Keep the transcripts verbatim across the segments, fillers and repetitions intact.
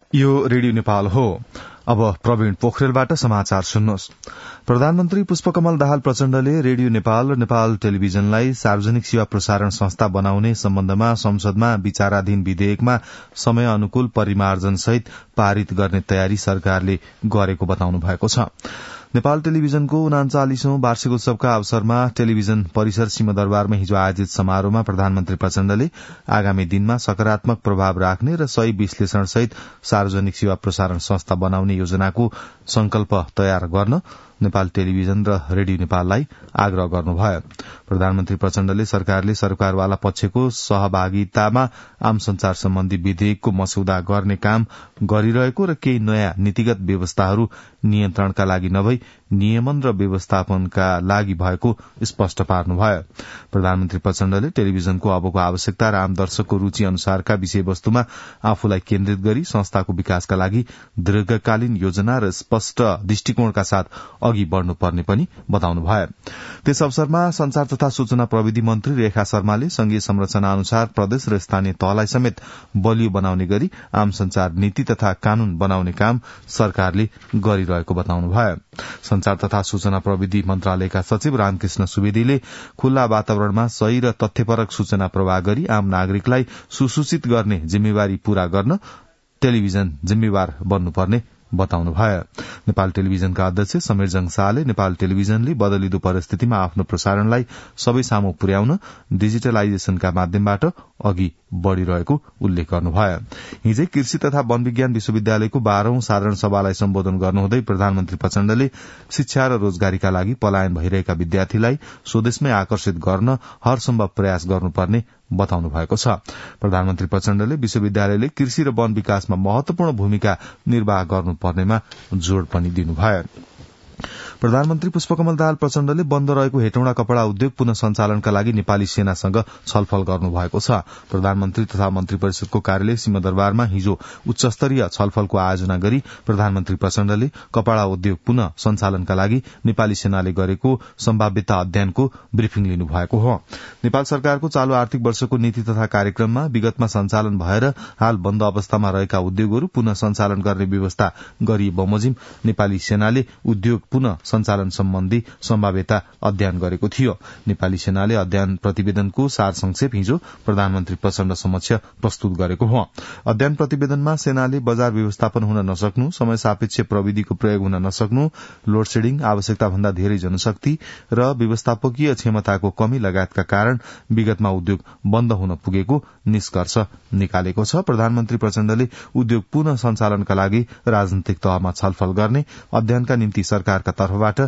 यो रेडियो नेपाल हो। अब प्रवीण पोखरेलबाट समाचार सुन्नुहोस्। प्रधानमन्त्री पुष्पकमल दाहाल प्रचण्डले रेडियो नेपाल र नेपाल टेलिभिजनलाई सार्वजनिक सेवा प्रसारण संस्था बनाउने सम्बन्धमा संसदमा विचाराधीन विधेयकमा समय अनुकूल परिमार्जन सहित पारित गर्ने तयारी सरकारले गरेको बताउनु भएको छ। नेपाल टेलिभिजनको उनाचालीसौं वार्षिकोत्सवका अवसरमा टेलिभिजन परिसर सिंहदरबारमा हिजो आयोजित समारोहमा प्रधानमन्त्री प्रचण्डले आगामी दिनमा सकारात्मक प्रभाव राख्ने र सही विश्लेषण सहित सार्वजनिक सेवा प्रसारण संस्था बनाउने योजनाको संकल्प तयार गर्न नेपाल टेलिभिजन र रेडियो नेपाललाई आग्रह गर्नुभयो। प्रधानमन्त्री प्रचण्डले सरकारले सरकारवाला पक्षको सहभागितामा आम संचार सम्बन्धी विधेयकको मस्यौदा गर्ने काम गरिरहेको र केही नयाँ नीतिगत व्यवस्थाहरू नियन्त्रणका लागि नभई नियमन र व्यवस्थापनका लागि भएको स्पष्ट पार्नुभयो। प्रधानमन्त्री प्रचण्डले टेलिभिजनको अबको आवश्यकता र आम दर्शकको रूचि अनुसारका विषयवस्तुमा आफूलाई केन्द्रित गरी संस्थाको विकासका लागि दीर्घकालीन योजना र स्पष्ट दृष्टिकोणका साथ अघि बढ़नुपर्ने पनि बताउनुभयो। त्यस अवसरमा संचार तथा सूचना प्रविधि मन्त्री रेखा शर्माले संघीय संरचना अनुसार प्रदेश र स्थानीय तहलाई समेत बलियो बनाउने गरी आम संचार नीति तथा कानून बनाउने काम सरकारले गरिरहेको बताउनुभयो। संचार तथा सूचना प्रविधि मन्त्रालयका सचिव रामकृष्ण सुवेदीले खुल्ला वातावरणमा सही र तथ्यपरक सूचना प्रवाह गरी आम नागरिकलाई सुसूचित गर्ने जिम्मेवारी पूरा गर्न टेलिभिजन जिम्मेवार बन्नुपर्ने बताउनुभयो। नेपाल टेलिभिजनका अध्यक्ष समीरजंग शाहले नेपाल टेलिभिजनले बदलिदो परिस्थितिमा आफ्नो प्रसारणलाई सबै सामु पुर्याउन डिजिटलाइजेशनका माध्यमबाट अघि बढ़िरहेको उल्लेख गर्नुभयो। हिजै कृषि तथा वन विज्ञान विश्वविद्यालयको बाह्रौं साधारण सभालाई सम्बोधन गर्नुहुँदै प्रधानमन्त्री प्रचण्डले शिक्षा र रोजगारीका लागि पलायन भइरहेका विद्यार्थीलाई स्वदेशमै आकर्षित गर्न हरसम्भव प्रयास गर्नुपर्ने बताउनु भएको छ। प्रधानमन्त्री प्रचण्डले विश्वविद्यालयले कृषि र वन विकासमा महत्वपूर्ण भूमिका निर्वाह गर्नुपर्नेमा जोड़ पनि दिनुभयो। प्रधानमन्त्री पुष्पकमल दाहाल प्रचण्डले बन्द रहेको हेटौँडा कपड़ा उद्योग पुनः सञ्चालनका लागि नेपाली सेनासँग छलफल गर्नुभएको छ। प्रधानमन्त्री तथा मन्त्री परिषदको कार्यालय सिंहदरबारमा हिजो उच्चस्तरीय छलफलको आयोजना गरी प्रधानमन्त्री प्रचण्डले कपड़ा उद्योग पुनः सञ्चालनका लागि नेपाली सेनाले गरेको सम्भाव्यता अध्ययनको ब्रिफिङ लिनुभएको हो। नेपाल सरकारको चालू आर्थिक वर्षको नीति तथा कार्यक्रममा विगतमा सञ्चालन भएर हाल बन्द अवस्थामा रहेका उद्योगहरू पुनः सञ्चालन गर्ने व्यवस्था गरिए बमोजिम नेपाली सेनाले उद्योग पुनः सञ्चालन सम्बन्धी सम्भाव्यता अध्ययन गरेको थियो। नेपाली सेनाले अध्ययन प्रतिवेदनको सार संक्षेप हिजो प्रधानमन्त्री प्रचण्ड समक्ष प्रस्तुत गरेको हो। अध्ययन प्रतिवेदनमा सेनाले बजार व्यवस्थापन हुन नसक्नु, समय सापेक्ष प्रविधिको प्रयोग हुन नसक्नु, लोडसेडिङ, आवश्यकता भन्दा धेरै जनशक्ति र व्यवस्थापकीय क्षमताको कमी लगायतका कारण विगतमा उद्योग बन्द हुन पुगेको निष्कर्ष निकालेको छ। प्रधानमन्त्री प्रचण्डले उद्योग पुनः सञ्चालनका लागि राजनैतिक तहमा छलफल गर्ने, अध्ययनका निम्ति सरकारका तर्फबाट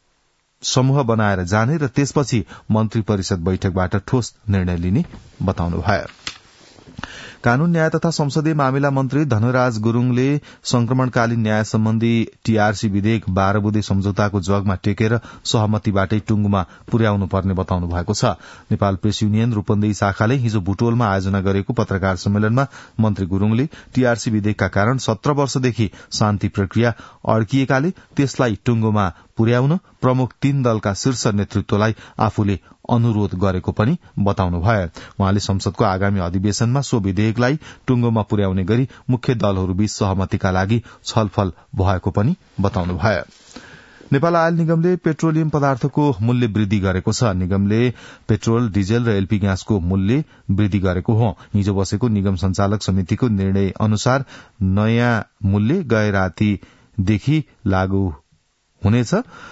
समूह बनाएर जाने र त्यसपछि मन्त्री परिषद बैठकबाट ठोस निर्णय लिने बताउनुभयो। कानून न्याय तथा संसदीय मामिला मन्त्री धनराज गुरूङले संक्रमणकालीन न्याय सम्बन्धी टीआरसी विधेयक बाह्र बुँदे सम्झौताको जगमा टेकेर सहमतिबाटै टुंगुमा पुर्याउनु पर्ने बताउनु भएको छ। नेपाल प्रेस युनियन रूपन्देही शाखाले हिजो बुटोलमा आयोजना गरेको पत्रकार सम्मेलनमा मन्त्री गुरूङले टीआरसी विधेयकका कारण सत्र वर्षदेखि शान्ति प्रक्रिया अड्किएकाले त्यसलाई टुंगोमा पुर्याउन प्रमुख तीन दलका शीर्ष नेतृत्वलाई आफूले अनुरोध गरेको पनि बताउनुभयो। उहाँले संसदको आगामी अधिवेशनमा सो विधेयकलाई टुंगोमा पुर्याउने गरी मुख्य दलहरूबीच सहमतिका लागि छलफल भएको पनि बताउनुभयो। नेपाल आयल निगमले पेट्रोलियम पदार्थको मूल्य वृद्धि गरेको छ। निगमले पेट्रोल, डिजेल र एलपी ग्यासको मूल्य वृद्धि गरेको हो। हिजो बसेको निगम संचालक समितिको निर्णय अनुसार नयाँ मूल्य गए रातिदेखि लागू हुनेछ।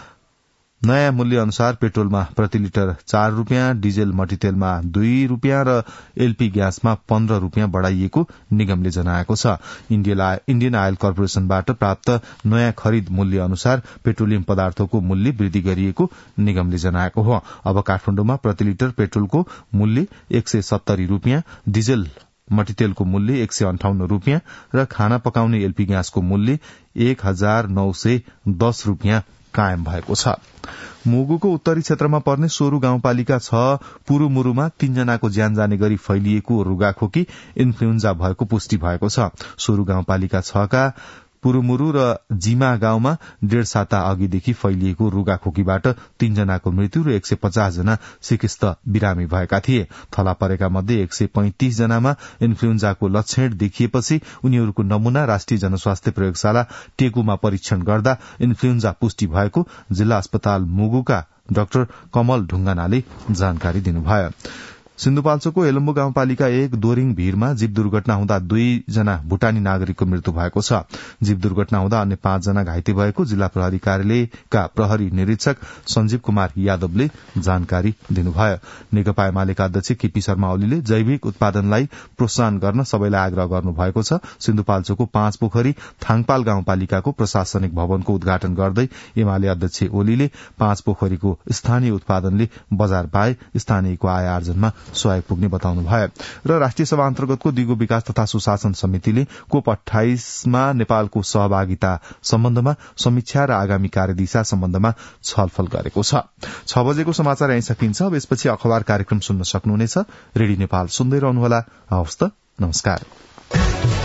नयाँ मूल्य अनुसार पेट्रोलमा प्रति लिटर चार रूपियाँ, डिजेल मट्टीतेलमा दुई रूपियाँ र एलपी ग्यासमा पन्ध्र रूपियाँ बढ़ाइएको निगमले जनाएको छ। इण्डियन आयल कर्पोरेशनबाट प्राप्त नयाँ खरिद मूल्य अनुसार पेट्रोलियम पदार्थको मूल्य वृद्धि गरिएको निगमले जनाएको हो। अब काठमाडौँमा प्रति लिटर पेट्रोलको मूल्य एक सय सत्तरी रूपियाँ, डिजेल मट्टीतेलको मूल्य एक सय अन्ठाउन्न रूपियाँ र खाना पकाउने एलपी ग्यासको मूल्य एक हजार नौ सय दस रूपियाँ कायम भएको छ। मुगुको उत्तरी क्षेत्रमा पर्ने सोरु गाउँपालिका छ पुरुमुरुमा तीनजनाको ज्यान जाने गरी फैलिएको रुगाखोकी इन्फ्लुएन्जा भएको पुष्टि भएको छ। सोरु गाउँपालिका छ का पुरुमुरु र जिमा गाउँमा डेढ़ साता अघिदेखि फैलिएको रूगाखोकीबाट तीनजनाको मृत्यु र एक सय पचास जना सिकिस्त बिरामी भएका थिए। थला परेका मध्ये एक सय पैंतिस जनामा इन्फ्लुएन्जाको लक्षण देखिएपछि उनीहरूको नमूना राष्ट्रिय जनस्वास्थ्य प्रयोगशाला टेकुमा परीक्षण गर्दा इन्फ्लुएन्जा पुष्टि भएको जिल्ला अस्पताल मुगुका डाक्टर कमल ढुंगानाले जानकारी दिनुभयो। सिन्धुपाल्चोकको एलम्बु गाउँपालिका एक दोरिङ भीरमा जीव दुर्घटना हुँदा दुईजना भूटानी नागरिकको मृत्यु भएको छ। जीव दुर्घटना हुँदा अन्य पाँचजना घाइते भएको जिल्ला प्रहरी कार्यालयका प्रहरी निरीक्षक सञ्जीव कुमार यादवले जानकारी दिनुभयो। नेकपा एमालेका अध्यक्ष केपी शर्मा ओलीले जैविक उत्पादनलाई प्रोत्साहन गर्न सबैलाई आग्रह गर्नुभएको छ। सिन्धुपाल्चोकको पाँच पोखरी थाङपाल गाउँपालिकाको प्रशासनिक भवनको उद्घाटन गर्दै एमाले अध्यक्ष ओलीले पाँच पोखरीको स्थानीय उत्पादनले बजार पाए स्थानीयको आय आर्जनमा सहयोग पुग्ने बताउनुभयो। र राष्ट्रिय सभा अन्तर्गतको दिगो विकास तथा सुशासन समितिले कोप अठाइसमा नेपालको सहभागिता सम्बन्धमा समीक्षा र आगामी कार्यदिशा सम्बन्धमा छलफल गरेको छ। छ बजेको समाचार यही सकिन्छ। अब यसपछि अखबार कार्यक्रम सुन्न सक्नुहुनेछ। रेडियो नेपाल सुन्दै रहनुहोला। हवस् त, नमस्कार।